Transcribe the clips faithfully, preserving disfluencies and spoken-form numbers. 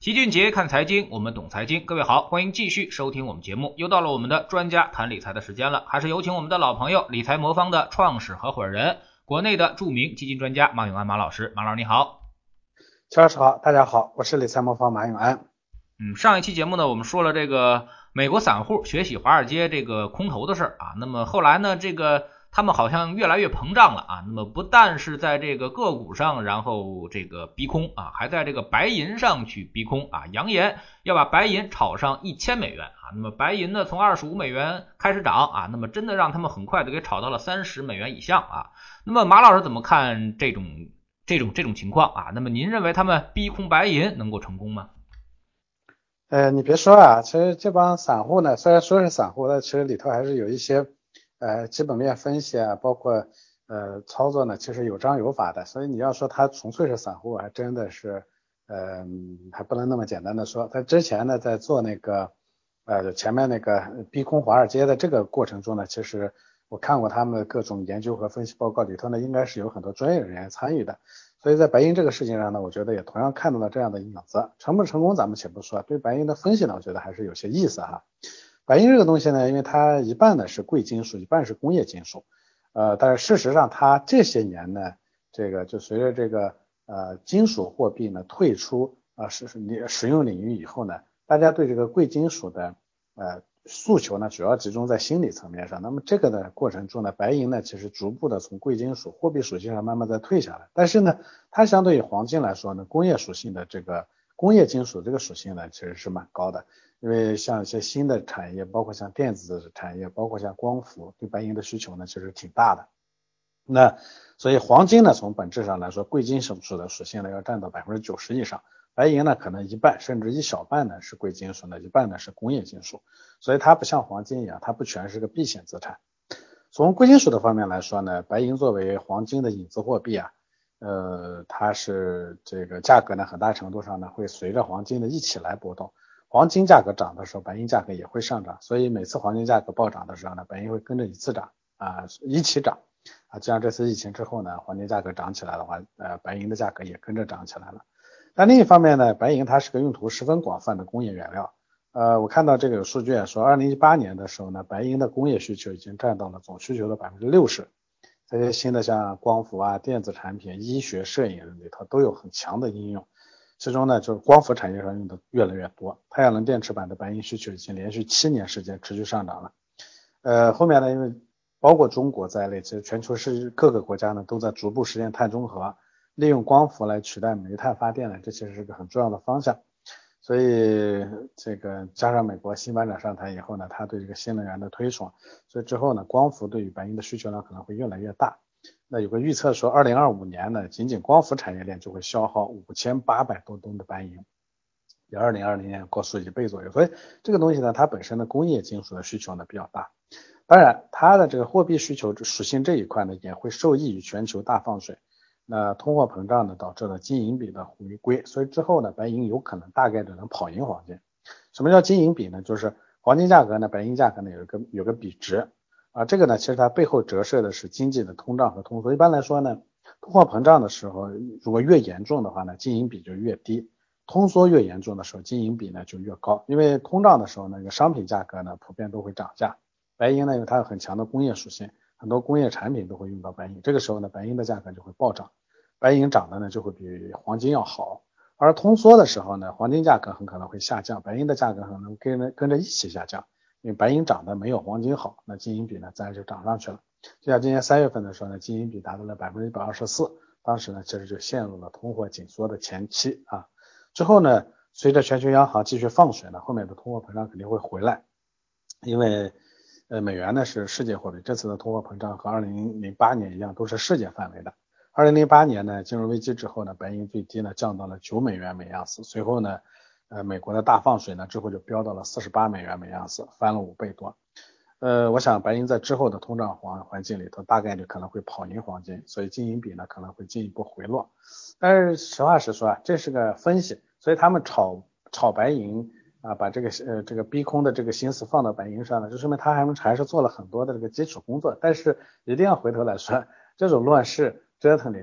齐俊杰看财经，我们懂财经。各位好，欢迎继续收听我们节目。又到了我们的专家谈理财的时间了，还是有请我们的老朋友理财魔方的创始合伙人，国内的著名基金专家马永安马老师。马老师你好。 乔老师好，大家好，我是理财魔方马永安。 嗯，上一期节目呢，我们说了这个美国散户学习华尔街这个空头的事儿啊，那么后来呢，这个他们好像越来越膨胀了啊，那么不但是在这个个股上，然后这个逼空啊，还在这个白银上去逼空啊，扬言要把白银炒上一千美元啊，那么白银呢从二十五美元开始涨啊，那么真的让他们很快的给炒到了三十美元以上啊。那么马老师怎么看这种这种这种情况啊？那么您认为他们逼空白银能够成功吗？ 呃，你别说啊，其实这帮散户呢，虽然说是散户，但其实里头还是有一些呃基本面分析啊，包括呃操作呢，其实有章有法的。所以你要说他纯粹是散户，还真的是呃还不能那么简单的说。他之前呢，在做那个呃前面那个逼空华尔街的这个过程中呢，其实我看过他们的各种研究和分析报告里头呢，应该是有很多专业人员参与的。所以在白银这个事情上呢，我觉得也同样看到了这样的影子。成不成功咱们且不说，对白银的分析呢，我觉得还是有些意思哈。白银这个东西呢，因为它一半呢是贵金属，一半是工业金属，呃，但是事实上它这些年呢，这个就随着这个呃金属货币呢退出啊、呃、使使用领域以后呢，大家对这个贵金属的呃诉求呢，主要集中在心理层面上。那么这个的过程中呢，白银呢其实逐步的从贵金属货币属性上慢慢的退下来。但是呢，它相对于黄金来说呢，工业属性的这个工业金属这个属性呢，其实是蛮高的。因为像一些新的产业，包括像电子产业，包括像光伏，对白银的需求呢，其实挺大的。那所以黄金呢，从本质上来说，贵金属的属性呢要占到百分之九十以上。白银呢，可能一半甚至一小半呢是贵金属呢，一半呢是工业金属，所以它不像黄金一样，它不全是个避险资产。从贵金属的方面来说呢，白银作为黄金的影子货币啊，呃，它是这个价格呢，很大程度上呢会随着黄金的一起来波动。黄金价格涨的时候，白银价格也会上涨，所以每次黄金价格暴涨的时候呢，白银会跟着一次涨啊，一起涨啊。就像这次疫情之后呢，黄金价格涨起来的话，呃，白银的价格也跟着涨起来了。但另一方面呢，白银它是个用途十分广泛的工业原料。呃，我看到这个有数据啊，说二零一八年的时候呢，白银的工业需求已经占到了总需求的百分之六十。这些新的像光伏啊、电子产品、医学、摄影里头都有很强的应用。其中呢，就是光伏产业上用的越来越多。太阳能电池板的白银需求已经连续七年时间持续上涨了。呃，后面呢，因为包括中国在内，其实全球是各个国家呢都在逐步实现碳中和。利用光伏来取代煤炭发电呢，这其实是个很重要的方向。所以这个加上美国新班长上台以后呢，他对这个新能源的推崇，所以之后呢，光伏对于白银的需求量可能会越来越大。那有个预测说，二零二五年呢，仅仅光伏产业链就会消耗五千八百多吨的白银，比二零二零年高出一倍左右。所以这个东西呢，它本身的工业金属的需求呢比较大。当然，它的这个货币需求属性这一块呢，也会受益于全球大放水。那通货膨胀呢，导致了金银比的回归，所以之后呢，白银有可能大概率能跑赢黄金。什么叫金银比呢？就是黄金价格呢，白银价格呢有一个有个比值啊，这个呢其实它背后折射的是经济的通胀和通缩。一般来说呢，通货膨胀的时候，如果越严重的话呢，金银比就越低；通缩越严重的时候，金银比呢就越高。因为通胀的时候呢，那个商品价格呢普遍都会涨价，白银呢因为它有很强的工业属性，很多工业产品都会用到白银，这个时候呢，白银的价格就会暴涨。白银涨的呢就会比黄金要好，而通缩的时候呢，黄金价格很可能会下降，白银的价格可能跟着跟着一起下降，因为白银涨的没有黄金好，那金银比呢自然就涨上去了。就像今年三月份的时候呢，金银比达到了百分之一百二十四，当时呢其实就陷入了通货紧缩的前期啊。之后呢，随着全球央行继续放水呢，后面的通货膨胀肯定会回来，因为呃美元呢是世界货币，这次的通货膨胀和二零零八年一样，都是世界范围的。二零零八年呢，金融危机之后呢，白银最低呢降到了九美元每盎司，随后呢，呃，美国的大放水呢之后就飙到了四十八美元每盎司，翻了五倍多。呃，我想白银在之后的通胀环环境里头，大概率可能会跑赢黄金，所以金银比呢可能会进一步回落。但是实话实说啊，这是个分析，所以他们炒炒白银啊，把这个呃这个逼空的这个心思放到白银上呢，就说明他还还是做了很多的这个基础工作。但是一定要回头来说，这种乱世折腾里头，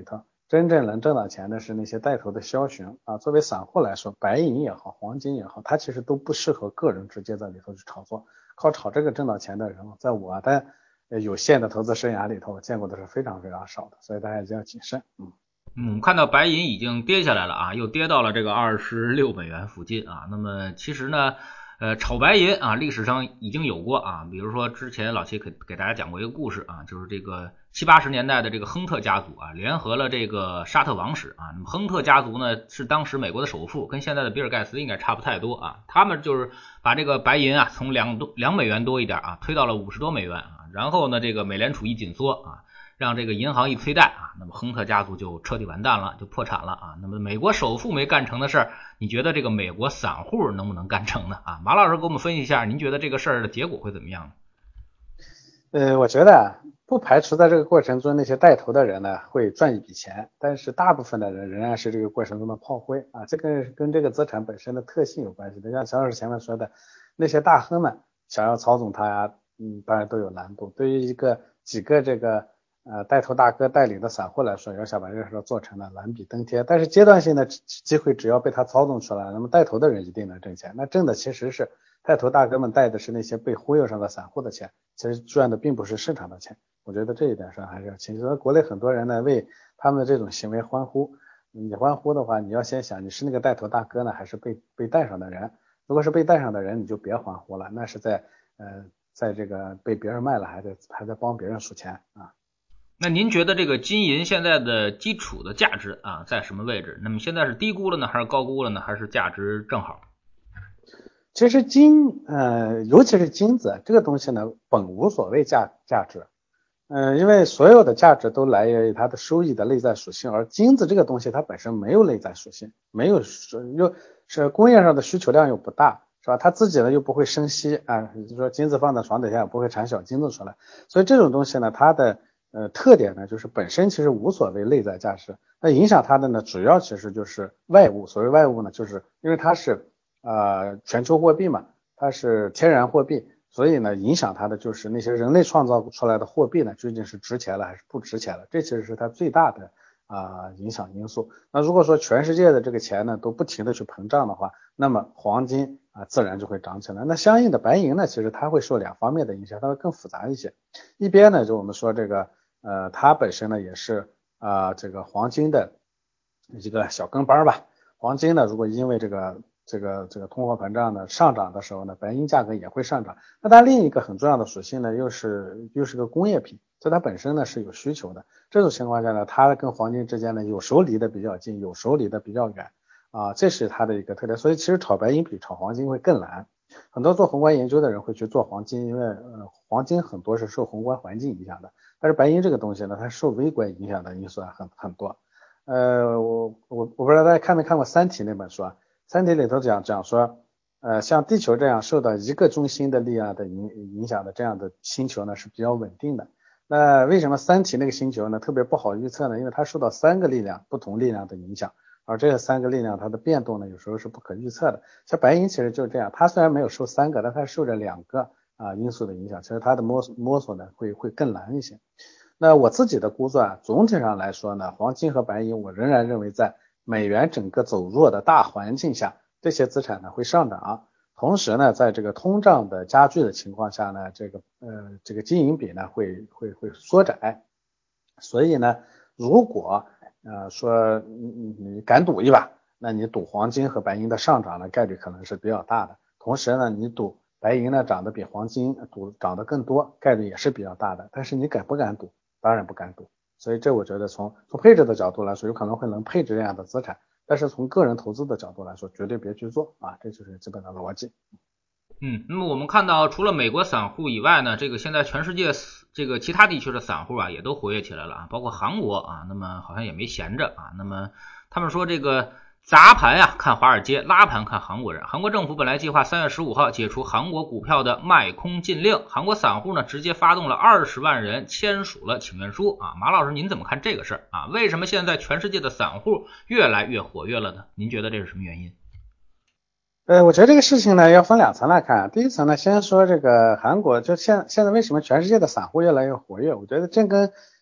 真正能挣到钱的是那些带头的枭雄啊。作为散户来说，白银也好，黄金也好，它其实都不适合个人直接在里头去炒作。靠炒这个挣到钱的人，在我的有限的投资生涯里头，我见过的是非常非常少的，所以大家一定要谨慎。嗯。 嗯，看到白银已经跌下来了啊，又跌到了这个二十六美元附近啊。那么其实呢，呃，炒白银啊，历史上已经有过啊，比如说之前老七给给大家讲过一个故事啊，就是这个七八十年代的这个亨特家族啊，联合了这个沙特王室啊。那么亨特家族呢，是当时美国的首富，跟现在的比尔盖茨应该差不太多啊。他们就是把这个白银啊，从两多两美元多一点啊，推到了五十多美元啊。然后呢，这个美联储一紧缩啊，让这个银行一催贷啊，那么亨特家族就彻底完蛋了，就破产了啊。那么美国首富没干成的事儿，你觉得这个美国散户能不能干成呢？啊，马老师给我们分析一下，您觉得这个事儿的结果会怎么样呢？ 呃，我觉得不排除在这个过程中那些带头的人呢会赚一笔钱，但是大部分的人仍然是这个过程中的炮灰啊。这个跟这个资产本身的特性有关系的。像乔老师前面说的，那些大亨们想要操纵它呀，嗯，当然都有难度。对于一个几个这个呃带头大哥带领的散户来说，要想把这个事做成了难比登天。但是阶段性的机会只要被他操纵出来，那么带头的人一定能挣钱。那挣的其实是带头大哥们带的是那些被忽悠上的散户的钱，其实赚的并不是市场的钱。我觉得这一点上还是要清楚。国内很多人呢为他们的这种行为欢呼，你欢呼的话，你要先想你是那个带头大哥呢，还是被被带上的人。如果是被带上的人，你就别欢呼了，那是在呃在这个被别人卖了，还在还在帮别人数钱啊。 那您觉得这个金银现在的基础的价值啊在什么位置？那么现在是低估了呢，还是高估了呢，还是价值正好？ 其实金呃尤其是金子这个东西呢，本无所谓价价值，嗯、呃，因为所有的价值都来源于它的收益的内在属性，而金子这个东西它本身没有内在属性，没有又是工业上的需求量又不大，是吧？它自己呢又不会生息啊，就是说金子放在床底下不会产小金子出来，所以这种东西呢，它的呃特点呢就是本身其实无所谓内在价值，那影响它的呢主要其实就是外物，所谓外物呢，就是因为它是呃全球货币嘛，它是天然货币。所以呢，影响它的就是那些人类创造出来的货币呢，究竟是值钱了还是不值钱了？这其实是它最大的啊、呃、影响因素。那如果说全世界的这个钱呢都不停的去膨胀的话，那么黄金啊、呃、自然就会涨起来。那相应的白银呢，其实它会受两方面的影响，它会更复杂一些。一边呢，就我们说这个呃它本身呢也是啊、呃、这个黄金的一个小跟班吧。黄金呢，如果因为这个这个这个通货膨胀呢上涨的时候呢，白银价格也会上涨。那它另一个很重要的属性呢，又是又是个工业品，所以它本身呢是有需求的。这种情况下呢，它跟黄金之间呢，有时候离得比较近，有时候离得比较远啊，这是它的一个特点。所以其实炒白银比炒黄金会更难。很多做宏观研究的人会去做黄金，因为呃黄金很多是受宏观环境影响的，但是白银这个东西呢，它受微观影响的因素很很多。呃，我我我不知道大家看没看过《三体》那本书啊？三体里头讲讲说，呃，像地球这样受到一个中心的力量的影影响的这样的星球呢是比较稳定的。那为什么三体那个星球呢特别不好预测呢？因为它受到三个力量不同力量的影响，而这三个力量它的变动呢有时候是不可预测的。像白银其实就是这样，它虽然没有受三个，但它受着两个啊因素的影响，其实它的摸索摸索呢会会更难一些。那我自己的估算，总体上来说呢，黄金和白银我仍然认为在美元整个走弱的大环境下，这些资产呢会上涨。同时呢，在这个通胀的加剧的情况下呢，这个呃这个金银比呢会会会缩窄。所以呢，如果呃说你你敢赌一把，那你赌黄金和白银的上涨的概率可能是比较大的。同时呢，你赌白银呢涨得比黄金赌涨得更多，概率也是比较大的。但是你敢不敢赌？当然不敢赌。所以这我觉得从从配置的角度来说，有可能会能配置这样的资产，但是从个人投资的角度来说，绝对别去做啊，这就是基本的逻辑。 嗯，那么我们看到除了美国散户以外呢，这个现在全世界这个其他地区的散户啊也都活跃起来了啊，包括韩国啊，那么好像也没闲着啊。那么他们说这个砸盘呀、啊、看华尔街，拉盘看韩国人。韩国政府本来计划三月十五号解除韩国股票的卖空禁令，韩国散户呢直接发动了二十万人签署了请愿书啊。马老师您怎么看这个事儿啊？为什么现在全世界的散户越来越活跃了呢？您觉得这是什么原因？ 呃，我觉得这个事情呢要分两层来看。第一层呢，先说这个韩国，就现现在为什么全世界的散户越来越活跃？我觉得这跟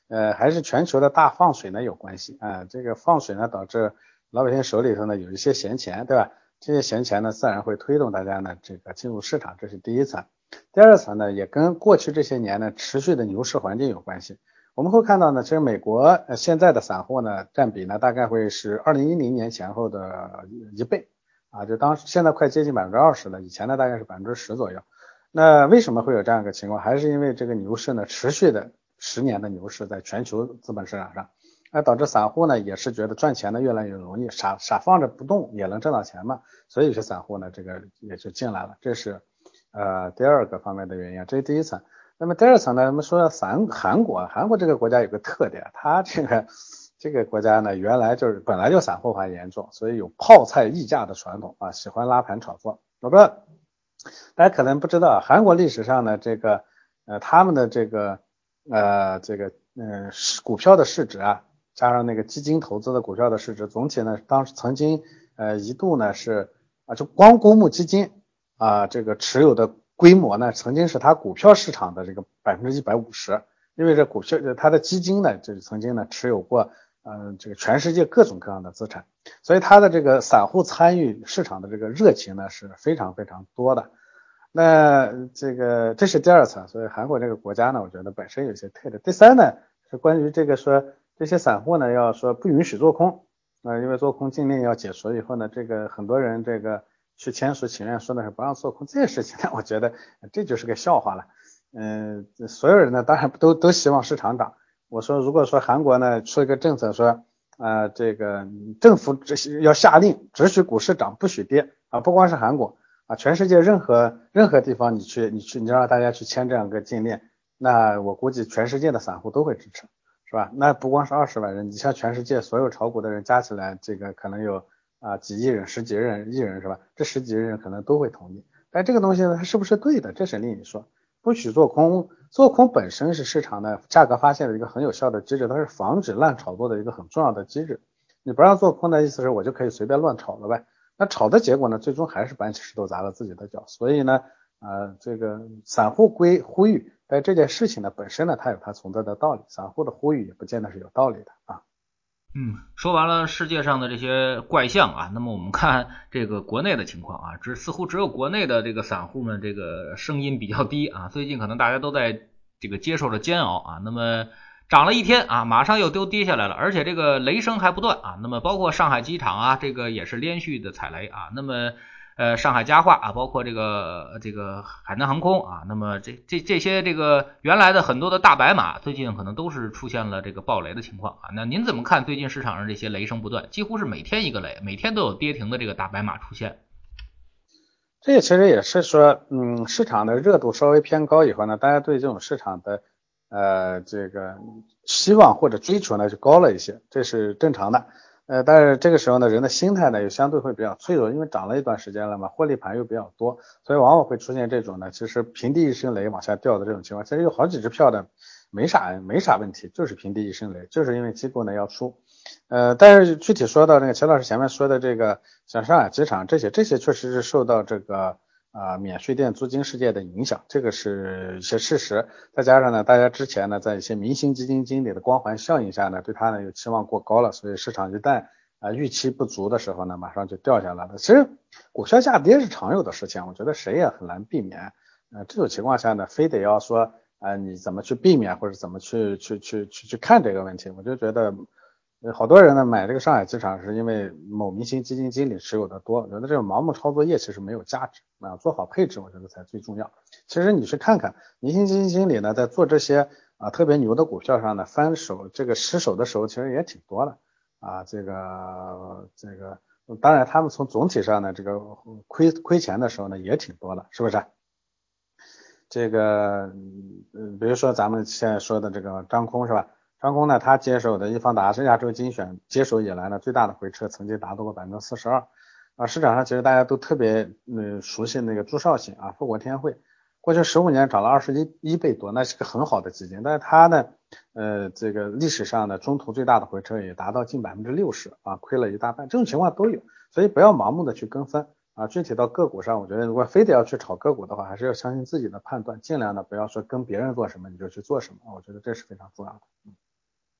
呃，还是全球的大放水呢有关系啊。这个放水呢，导致老百姓手里头呢有一些闲钱，对吧？这些闲钱呢，自然会推动大家呢这个进入市场，这是第一层。第二层呢，也跟过去这些年呢持续的牛市环境有关系。我们会看到呢，其实美国呃现在的散户呢占比呢大概会是二零一零年前后的一倍啊，就当现在快接近百分之二十了，以前呢大概是百分之十左右。那为什么会有这样一个情况？还是因为这个牛市呢持续的十年的牛市在全球资本市场上，那导致散户呢也是觉得赚钱呢越来越容易，傻傻放着不动也能挣到钱嘛，所以有些散户呢这个也就进来了，这是呃第二个方面的原因，这是第一层。那么第二层呢，我们说韩韩国，韩国这个国家有个特点，它这个这个国家呢原来就是本来就散户化严重，所以有泡菜溢价的传统啊，喜欢拉盘炒作。我不知道大家可能不知道，韩国历史上呢这个呃他们的这个呃这个呃股票的市值啊，加上那个基金投资的股票的市值，总体呢当时曾经呃一度呢是啊就光公募基金啊这个持有的规模呢，曾经是它股票市场的这个百分之一百五十，因为这股票它的基金呢，就是曾经呢持有过呃这个全世界各种各样的资产，所以它的这个散户参与市场的这个热情呢是非常非常多的。那这个这是第二层，所以韩国这个国家呢，我觉得本身有些特点。第三呢是关于这个说这些散户呢要说不允许做空，呃因为做空禁令要解除以后呢，这个很多人这个去签署请愿说的是不让做空，这件事情呢，我觉得这就是个笑话了。嗯、呃，所有人呢当然都都希望市场涨。我说如果说韩国呢出一个政策说，呃这个政府只要下令只许股市涨不许跌啊，不光是韩国啊，全世界任何任何地方你去你去你让大家去签这样一个禁令，那我估计全世界的散户都会支持，是吧？那不光是二十万人，你像全世界所有炒股的人加起来，这个可能有啊几亿人、十几人、亿人是吧？这十几亿人可能都会同意。但这个东西呢，它是不是对的？这是另一说。不许做空，做空本身是市场的价格发现的一个很有效的机制，它是防止烂炒作的一个很重要的机制。你不让做空的意思是我就可以随便乱炒了呗？那炒的结果呢，最终还是搬起石头砸了自己的脚。所以呢，呃，这个散户归呼吁，但这件事情呢本身呢，它有它存在的道理，散户的呼吁也不见得是有道理的啊。 嗯，说完了世界上的这些怪象啊，那么我们看这个国内的情况啊，只似乎只有国内的这个散户们这个声音比较低啊，最近可能大家都在这个接受着煎熬啊，那么涨了一天啊，马上又丢跌下来了，而且这个雷声还不断啊，那么包括上海机场啊，这个也是连续的踩雷啊，那么呃，上海家化啊，包括这个这个海南航空啊，那么这这这些这个原来的很多的大白马，最近可能都是出现了这个爆雷的情况啊。那您怎么看最近市场上这些雷声不断，几乎是每天一个雷，每天都有跌停的这个大白马出现？ 这也其实也是说，嗯，市场的热度稍微偏高以后呢，大家对这种市场的呃这个希望或者追求呢就高了一些，这是正常的。呃，但是这个时候呢，人的心态呢又相对会比较脆弱，因为涨了一段时间了嘛，获利盘又比较多，所以往往会出现这种呢，其实平地一声雷往下掉的这种情况。其实有好几只票的没啥没啥问题，就是平地一声雷，就是因为机构呢要出。呃，但是具体说到那个钱老师前面说的这个，像上海机场这些，这些确实是受到这个啊、呃、免税店租金事件的影响，这个是一些事实。再加上呢，大家之前呢在一些明星基金经理的光环效应下呢，对它呢有期望过高了，所以市场一旦啊、呃、预期不足的时候呢，马上就掉下来了。其实股票下跌是常有的事情，我觉得谁也很难避免。呃，这种情况下呢，非得要说啊、呃、你怎么去避免或者怎么去去去去去看这个问题，我就觉得。好多人呢买这个上海机场是因为某明星基金经理持有的多，我觉得这种盲目操作业其实没有价值啊，做好配置我觉得才最重要。其实你去看看明星基金经理呢在做这些啊特别牛的股票上呢翻手这个失手的时候其实也挺多的啊，这个这个当然他们从总体上呢这个亏亏钱的时候呢也挺多的，是不是？这个嗯比如说咱们现在说的这个张空是吧？张空呢，他接手的易方达是亚洲精选接手以来呢最大的回撤，曾经达到过百分之四十二啊。市场上其实大家都特别嗯熟悉那个朱少醒啊，富国天惠，过去十五年涨了二十一一倍多，那是个很好的基金。但是它呢，呃，这个历史上的中途最大的回撤也达到近百分之六十啊，亏了一大半，这种情况都有，所以不要盲目的去跟风啊。具体到个股上，我觉得如果非得要去炒个股的话，还是要相信自己的判断，尽量的不要说跟别人做什么你就去做什么，我觉得这是非常重要的。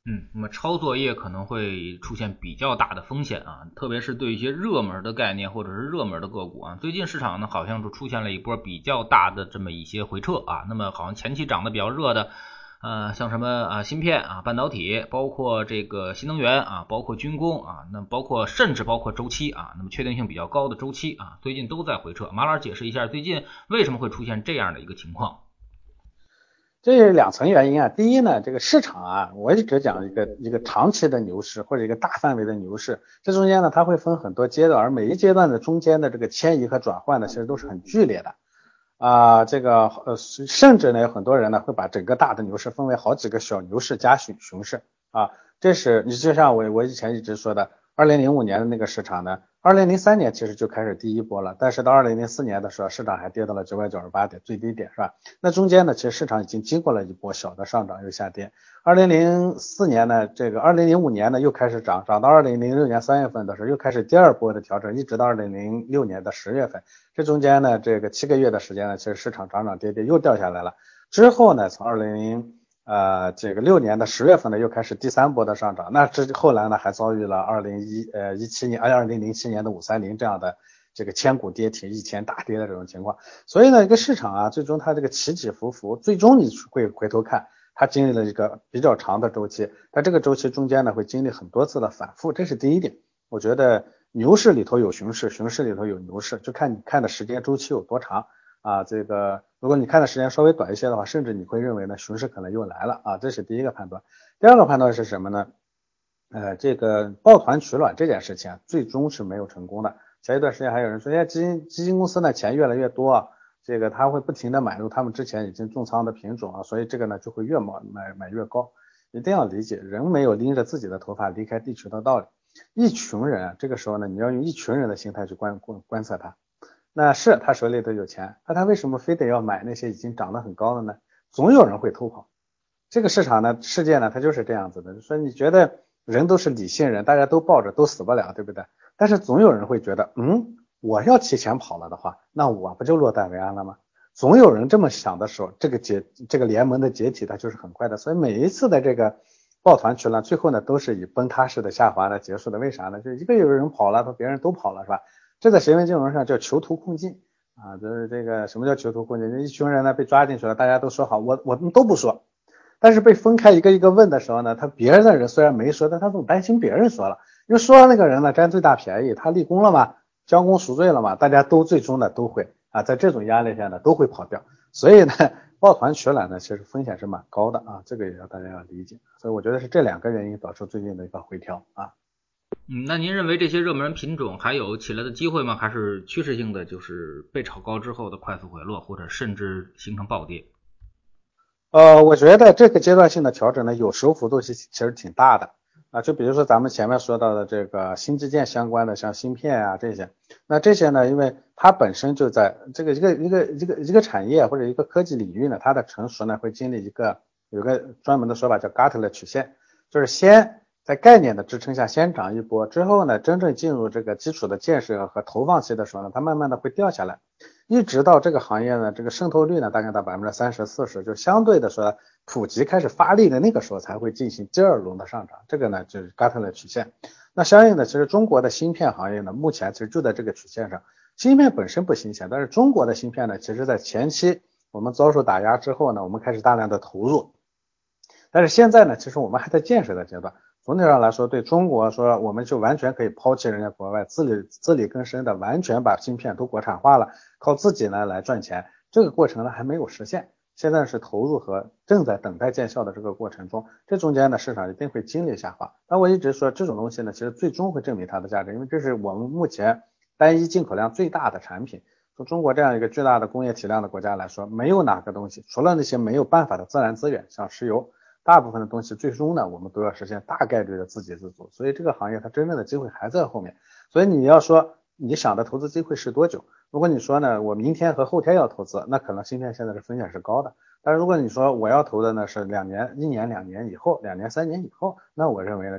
嗯，那么抄作业可能会出现比较大的风险啊，特别是对一些热门的概念或者是热门的个股啊，最近市场呢好像是出现了一波比较大的这么一些回撤啊，那么好像前期涨得比较热的呃，像什么啊芯片啊、半导体，包括这个新能源啊，包括军工啊，那包括甚至包括周期啊，那么确定性比较高的周期啊，最近都在回撤。马老师解释一下最近为什么会出现这样的一个情况？ 这两层原因啊，第一呢，这个市场啊，我一直讲一个一个长期的牛市或者一个大范围的牛市，这中间呢，它会分很多阶段，而每一阶段的中间的这个迁移和转换呢，其实都是很剧烈的啊、这个呃，甚至呢，有很多人呢会把整个大的牛市分为好几个小牛市加熊熊市啊，这是你就像我我以前一直说的，二零零五年的那个市场呢，二零零三年其实就开始第一波了，但是到二零零四年的时候，市场还跌到了九百九十八点最低点，是吧？那中间呢，其实市场已经经过了一波小的上涨又下跌。二零零四年呢，这个二零零五年呢又开始涨，涨到二零零六年三月份的时候又开始第二波的调整，一直到二零零六年的十月份，这中间呢，这个七个月的时间呢，其实市场涨涨跌跌又掉下来了。之后呢，从二零呃这个六年的十月份呢又开始第三波的上涨，那之后来呢还遭遇了二零一呃一七年二零零七年的五三零这样的这个千股跌停一天大跌的这种情况。所以呢，一个市场啊，最终它这个起起伏伏，最终你会回头看，它经历了一个比较长的周期，它这个周期中间呢会经历很多次的反复，这是第一点。我觉得牛市里头有熊市，熊市里头有牛市，就看你看的时间周期有多长啊。这个如果你看的时间稍微短一些的话，甚至你会认为呢熊市可能又来了啊，这是第一个判断。第二个判断是什么呢？呃，这个抱团取暖这件事情啊，最终是没有成功的。前一段时间还有人说，哎，基金基金公司呢钱越来越多啊，这个他会不停的买入他们之前已经重仓的品种啊，所以这个呢就会越买买买越高。一定要理解，人没有拎着自己的头发离开地球的道理。一群人啊，这个时候呢，你要用一群人的心态去观观观测他。那是他手里头有钱，那他为什么非得要买那些已经涨得很高的呢？总有人会偷跑。这个市场呢，世界呢，它就是这样子的。说你觉得人都是理性人，大家都抱着都死不了，对不对？但是总有人会觉得，嗯，我要提前跑了的话，那我不就落袋为安了吗？总有人这么想的时候，这个解这个联盟的解体它就是很快的。所以每一次的这个抱团取暖，最后呢都是以崩塌式的下滑呢结束的。为啥呢？就一个有人跑了，别人都跑了，是吧？这在行为金融上叫囚徒困境啊，就是这个什么叫囚徒困境？一群人呢被抓进去了，大家都说好，我我们都不说。但是被分开一个一个问的时候呢，他别人的人虽然没说，但他总担心别人说了，因为说了那个人呢占最大便宜，他立功了嘛，将功赎罪了嘛，大家都最终呢都会啊，在这种压力下呢都会跑掉，所以呢抱团取暖呢其实风险是蛮高的啊，这个也要大家要理解，所以我觉得是这两个原因导致最近的一个回调啊。 嗯，那您认为这些热门品种还有起来的机会吗？还是趋势性的就是被炒高之后的快速回落，或者甚至形成暴跌？ 呃，我觉得这个阶段性的调整呢，有时候幅度其其实挺大的啊，就比如说咱们前面说到的这个新基建相关的，像芯片啊这些，那这些呢，因为它本身就在这个一个一个一个一个产业或者一个科技领域呢，它的成熟呢会经历一个有个专门的说法叫 Gartner 曲线，就是先在概念的支撑下先涨一波，之后呢，真正进入这个基础的建设和投放期的时候呢，它慢慢的会掉下来。一直到这个行业呢，这个渗透率呢大概到百分之三十四十，就相对的说普及开始发力的那个时候才会进行第二轮的上涨，这个呢就是 Gartner 曲线。那相应的，其实中国的芯片行业呢，目前其实就在这个曲线上。芯片本身不新鲜，但是中国的芯片呢，其实在前期我们遭受打压之后呢，我们开始大量的投入，但是现在呢，其实我们还在建设的阶段。总体上来说，对中国说，我们就完全可以抛弃人家国外，自力自力更生的，完全把芯片都国产化了，靠自己呢来赚钱。这个过程呢还没有实现，现在是投入和正在等待见效的这个过程中，这中间呢市场一定会经历下滑。那我一直说这种东西呢，其实最终会证明它的价值，因为这是我们目前单一进口量最大的产品。从中国这样一个巨大的工业体量的国家来说，没有哪个东西，除了那些没有办法的自然资源，像石油。大部分的东西最终呢，我们都要实现大概率的自给自足，所以这个行业它真正的机会还在后面。所以你要说你想的投资机会是多久？如果你说呢，我明天和后天要投资，那可能芯片现在的风险是高的。但是如果你说我要投的呢是两年、一年、两年以后、两年、三年以后，那我认为呢，这个行业的机会呢也还是也还是大大的存在，它并不是说消失了。嗯。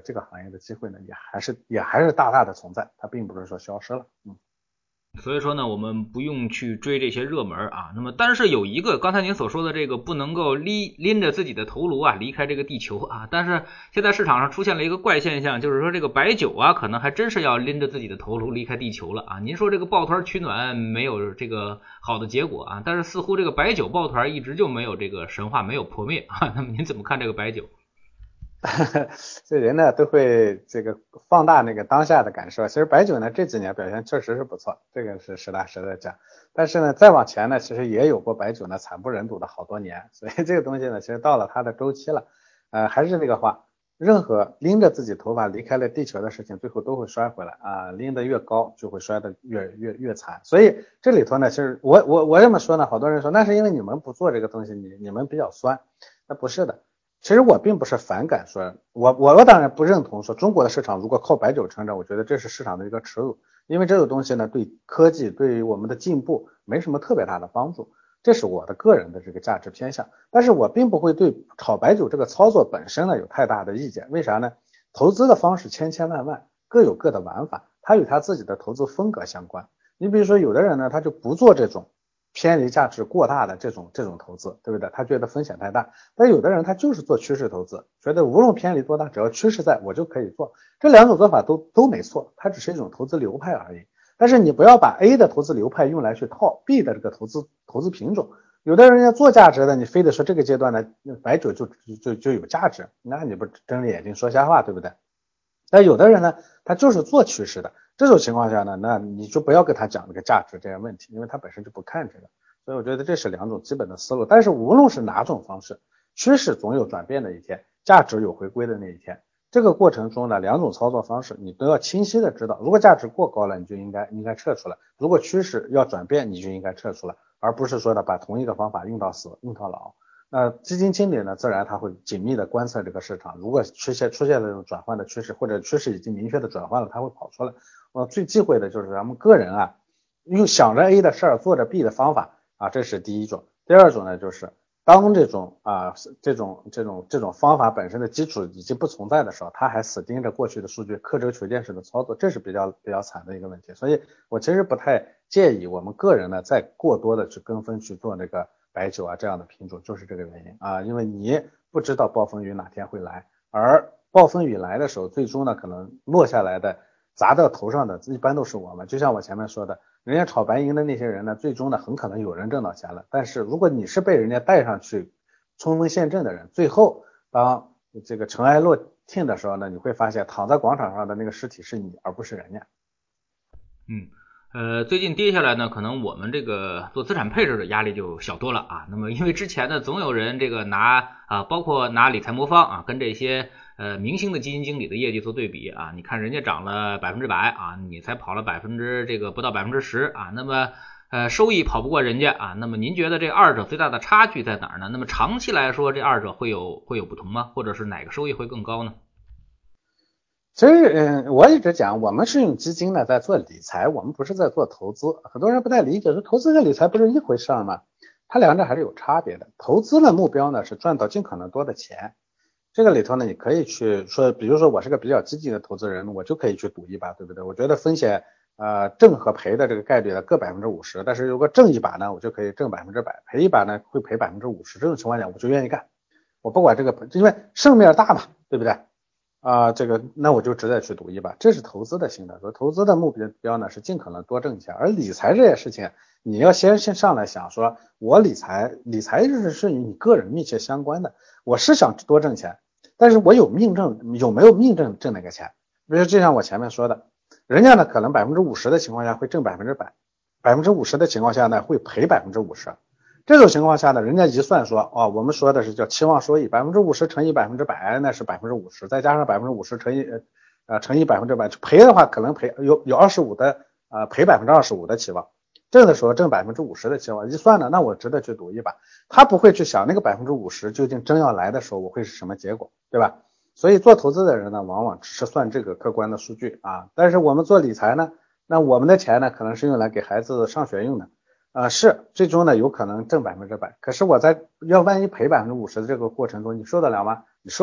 所以说呢，我们不用去追这些热门啊。那么，但是有一个刚才您所说的这个不能够拎拎着自己的头颅啊离开这个地球啊。但是现在市场上出现了一个怪现象，就是说这个白酒啊，可能还真是要拎着自己的头颅离开地球了啊。您说这个抱团取暖没有这个好的结果啊，但是似乎这个白酒抱团一直就没有这个神话没有破灭啊。那么您怎么看这个白酒？ 这人呢都会这个放大那个当下的感受。其实白酒呢这几年表现确实是不错，这个是实打实的讲。但是呢再往前呢，其实也有过白酒呢惨不忍睹的好多年，所以这个东西呢其实到了它的周期了。呃，还是那个话，任何拎着自己头发离开了地球的事情，最后都会摔回来啊，拎得越高就会摔得越越越惨。所以这里头呢，其实我我我这么说呢，好多人说那是因为你们不做这个东西，你你们比较酸，那不是的。其实我并不是反感说，我我我当然不认同说中国的市场如果靠白酒撑着，我觉得这是市场的一个耻辱，因为这个东西呢对科技对于我们的进步没什么特别大的帮助，这是我的个人的这个价值偏向。但是我并不会对炒白酒这个操作本身呢有太大的意见，为啥呢？投资的方式千千万万，各有各的玩法，它与他自己的投资风格相关。你比如说有的人呢他就不做这种偏离价值过大的这种这种投资，对不对？他觉得风险太大。但有的人他就是做趋势投资，觉得无论偏离多大，只要趋势在我就可以做。这两种做法都都没错，它只是一种投资流派而已。但是你不要把 A 的投资流派用来去套 B 的这个投资投资品种。有的人要做价值的，你非得说这个阶段呢白酒就就就有价值，那你不睁着眼睛说瞎话，对不对？但有的人呢他就是做趋势的，这种情况下呢，那你就不要跟他讲这个价值这些问题，因为他本身就不看这个。所以我觉得这是两种基本的思路。但是无论是哪种方式，趋势总有转变的一天，价值有回归的那一天。这个过程中呢，两种操作方式你都要清晰的知道，如果价值过高了，你就应该应该撤出来；如果趋势要转变，你就应该撤出来，而不是说的把同一个方法用到死用到老。那基金经理呢，自然他会紧密的观测这个市场，如果出现出现了这种转换的趋势，或者趋势已经明确的转换了，他会跑出来。我最忌讳的就是咱们个人啊，用想着 A 的事儿做着 B 的方法啊，这是第一种。第二种呢，就是当这种啊这种这种这种方法本身的基础已经不存在的时候，他还死盯着过去的数据，刻舟求剑式的操作，这是比较比较惨的一个问题。所以我其实不太介意我们个人呢再过多的去跟风去做那个白酒啊这样的品种，就是这个原因啊，因为你不知道暴风雨哪天会来，而暴风雨来的时候，最终呢可能落下来的砸到头上的一般都是我们。就像我前面说的，人家炒白银的那些人呢，最终呢很可能有人挣到钱了，但是如果你是被人家带上去冲锋陷阵的人，最后当这个尘埃落定的时候呢，你会发现躺在广场上的那个尸体是你，而不是人家。 嗯。呃，最近跌下来呢，可能我们这个做资产配置的压力就小多了啊。那么因为之前呢，总有人这个拿啊，包括拿理财魔方啊，跟这些呃明星的基金经理的业绩做对比啊，你看人家涨了百分之百啊，你才跑了百分之这个不到百分之十啊，那么呃收益跑不过人家啊。那么您觉得这二者最大的差距在哪儿呢？那么长期来说，这二者会有会有不同吗？或者是哪个收益会更高呢？ 其实，嗯，我一直讲，我们是用基金呢在做理财，我们不是在做投资。很多人不太理解，说投资和理财不是一回事吗？它两者还是有差别的。投资的目标呢是赚到尽可能多的钱，这个里头呢你可以去说，比如说我是个比较积极的投资人，我就可以去赌一把，对不对？我觉得风险呃挣和赔的这个概率呢各百分之五十，但是如果挣一把呢，我就可以挣百分之百，赔一把呢会赔百分之五十，这种情况下我就愿意干，我不管这个，因为胜面大嘛，对不对？啊、呃，这个那我就值得去赌一把，这是投资的心态。所以投资的目标呢是尽可能多挣钱，而理财这件事情，你要先先上来想说，我理财，理财是是与你个人密切相关的。我是想多挣钱，但是我有命挣，有没有命挣挣那个钱？比如就像我前面说的，人家呢可能百分之五十的情况下会挣百分之百，百分之五十的情况下呢会赔百分之五十。这种情况下呢，人家一算说，哦，我们说的是叫期望收益，百分之五十乘以百分之百，那是百分之五十，再加上百分之五十乘以呃乘以百分之百，赔的话可能赔有有二十五的呃赔百分之二十五的期望，挣的时候挣百分之五十的期望，一算呢，那我值得去赌一把。他不会去想那个百分之五十究竟真要来的时候我会是什么结果，对吧？所以做投资的人呢，往往只是算这个客观的数据啊，但是我们做理财呢，那我们的钱呢，可能是用来给孩子上学用的。呃，是最终呢有可能挣百分之百，可是我在要万一赔百分之五十的这个过程中，你受得了吗？你受不了。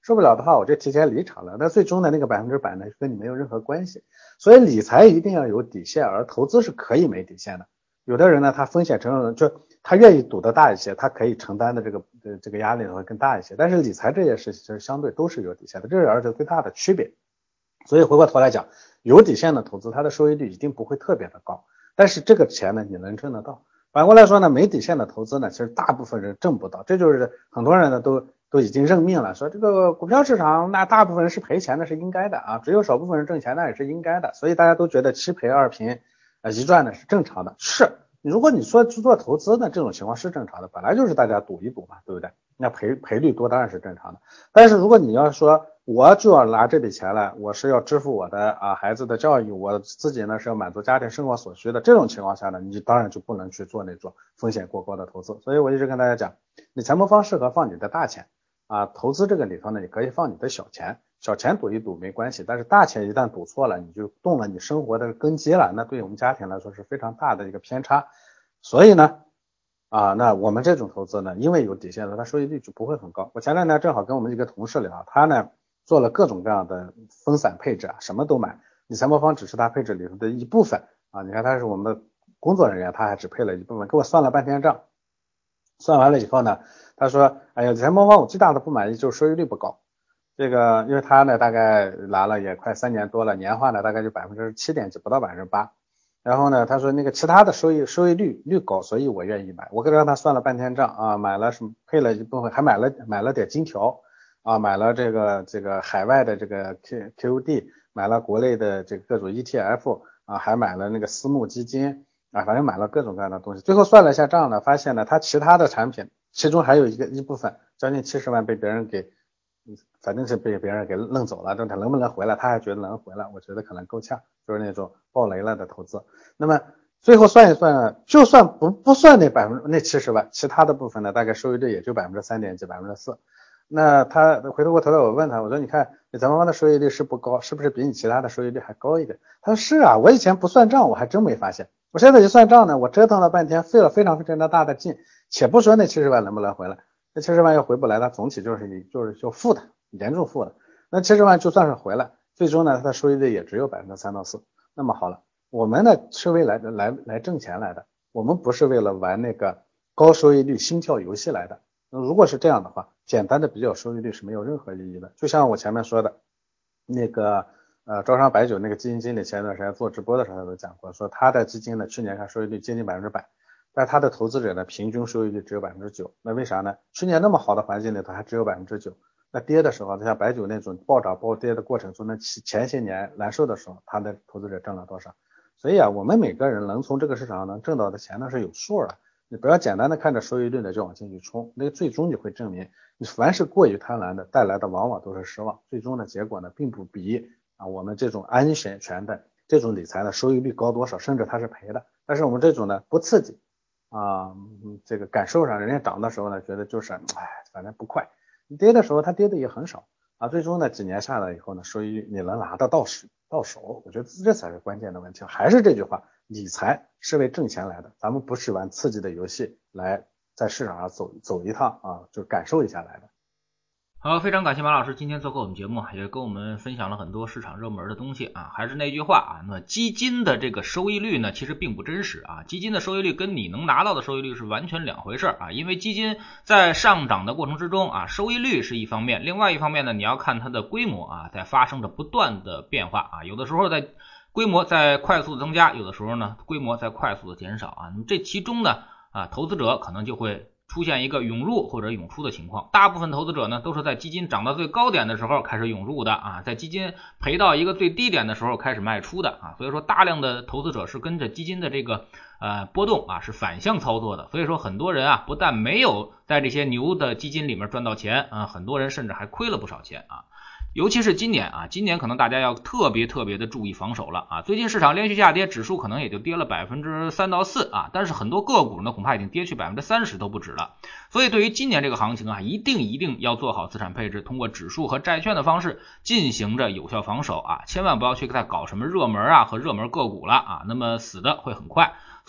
受不了的话我就提前离场了，那最终的那个百分之百呢跟你没有任何关系。所以理财一定要有底线，而投资是可以没底线的。有的人呢他风险承受就他愿意赌得大一些，他可以承担的这个这个压力会更大一些，但是理财这件事情其实相对都是有底线的，这是而且最大的区别。所以回过头来讲，有底线的投资它的收益率一定不会特别的高，但是这个钱呢你能挣得到。反过来说呢，没底线的投资呢其实大部分人挣不到，这就是很多人呢都都已经认命了，说这个股票市场那大部分人是赔钱的是应该的啊，只有少部分人挣钱那也是应该的，所以大家都觉得七赔二平呃一赚呢是正常的。是如果你说去做投资呢，这种情况是正常的，本来就是大家赌一赌嘛，对不对？那赔赔率多当然是正常的。但是如果你要说我就要拿这笔钱来，我是要支付我的啊孩子的教育，我自己呢是要满足家庭生活所需的，这种情况下呢，你当然就不能去做那种风险过高的投资。所以我一直跟大家讲，理财魔方适合放你的大钱啊，投资这个里头呢，你可以放你的小钱，小钱赌一赌没关系，但是大钱一旦赌错了，你就动了你生活的根基了，那对我们家庭来说是非常大的一个偏差。所以呢啊，那我们这种投资呢，因为有底线的，它收益率就不会很高。我前两天正好跟我们一个同事聊，他呢做了各种各样的分散配置啊，什么都买，理财魔方只是他配置里头的一部分啊。你看他是我们的工作人员，他还只配了一部分，给我算了半天账，算完了以后呢，他说，哎呀，理财魔方我最大的不满意就是收益率不高。这个因为他呢大概来了也快三年多了，年化呢大概就百分之七点几，不到百分之八。然后呢，他说那个其他的收益收益率率高，所以我愿意买。我跟让他算了半天账啊，买了什么配了一部分，还买了买了点金条啊，买了这个这个海外的这个 Q QD， 买了国内的这个各种 E T F 啊，还买了那个私募基金啊，反正买了各种各样的东西。最后算了一下账呢，发现呢他其他的产品其中还有一个一部分将近七十万被别人给反正是被别人给弄走了，但他能不能回来，他还觉得能回来，我觉得可能够呛，就是那种爆雷了的投资。那么最后算一算，就算不不算那百分之那七十万，其他的部分呢，大概收益率也就百分之三点几，百分之四。那他回头过头来，我问他，我说你看理财魔方的收益率是不高，是不是比你其他的收益率还高一点？他说是啊，我以前不算账，我还真没发现。我现在一算账呢，我折腾了半天，费了非常非常大的劲，且不说那七十万能不能回来。那七十万要回不来，它总体就是就是就负的，严重负的。那七十万就算是回来，最终呢，它的收益率也只有百分之三到四。那么好了，我们呢是为来来来挣钱来的，我们不是为了玩那个高收益率心跳游戏来的。那如果是这样的话，简单的比较收益率是没有任何意义的。就像我前面说的，那个呃招商白酒那个基金经理前段时间做直播的时候他都讲过，说他的基金呢去年看收益率接近百分之百。但他的投资者呢，平均收益率只有百分之九，那为啥呢？去年那么好的环境里头还只有百分之九，那跌的时候，像白酒那种暴涨暴跌的过程中，那前些年难受的时候，他的投资者挣了多少？所以啊，我们每个人能从这个市场上能挣到的钱那是有数的，你不要简单的看着收益率呢就往进去冲，那个最终你会证明，你凡是过于贪婪的，带来的往往都是失望，最终的结果呢，并不比啊我们这种安全权的这种理财的收益率高多少，甚至它是赔的，但是我们这种呢不刺激。啊，这个感受上，人家涨的时候呢，觉得就是，哎，反正不快；跌的时候，它跌的也很少啊。最终呢，几年下来以后呢，收益率你能拿得到手，到手，我觉得这才是关键的问题。还是这句话，理财是为挣钱来的，咱们不是玩刺激的游戏来在市场上走走一趟啊，就感受一下来的。 好，非常感谢马老师今天做客我们节目，也跟我们分享了很多市场热门的东西啊。还是那句话啊，那基金的这个收益率呢，其实并不真实啊。基金的收益率跟你能拿到的收益率是完全两回事啊。因为基金在上涨的过程之中啊，收益率是一方面，另外一方面呢，你要看它的规模啊，在发生着不断的变化啊。有的时候在规模在快速的增加，有的时候呢，规模在快速的减少啊。那么这其中呢啊，投资者可能就会出现一个涌入或者涌出的情况，大部分投资者呢都是在基金涨到最高点的时候开始涌入的啊，在基金赔到一个最低点的时候开始卖出的啊，所以说大量的投资者是跟着基金的这个呃波动啊是反向操作的，所以说很多人啊不但没有在这些牛的基金里面赚到钱啊，很多人甚至还亏了不少钱啊。尤其是今年啊，今年可能大家要特别特别的注意防守了啊！最近市场连续下跌，指数可能也就跌了百分之三到四啊，但是很多个股呢，恐怕已经跌去百分之三十都不止了。所以对于今年这个行情啊，一定一定要做好资产配置，通过指数和债券的方式进行着有效防守啊！千万不要去再搞什么热门啊和热门个股了啊，那么死的会很快。所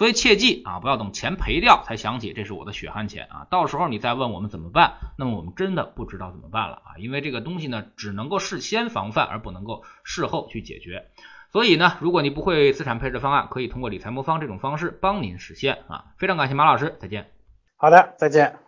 所以切记啊，不要等钱赔掉才想起这是我的血汗钱啊，到时候你再问我们怎么办，那么我们真的不知道怎么办了啊，因为这个东西呢，只能够事先防范，而不能够事后去解决。所以呢，如果你不会资产配置方案，可以通过理财魔方这种方式帮您实现啊。非常感谢马老师，再见。 好的，再见。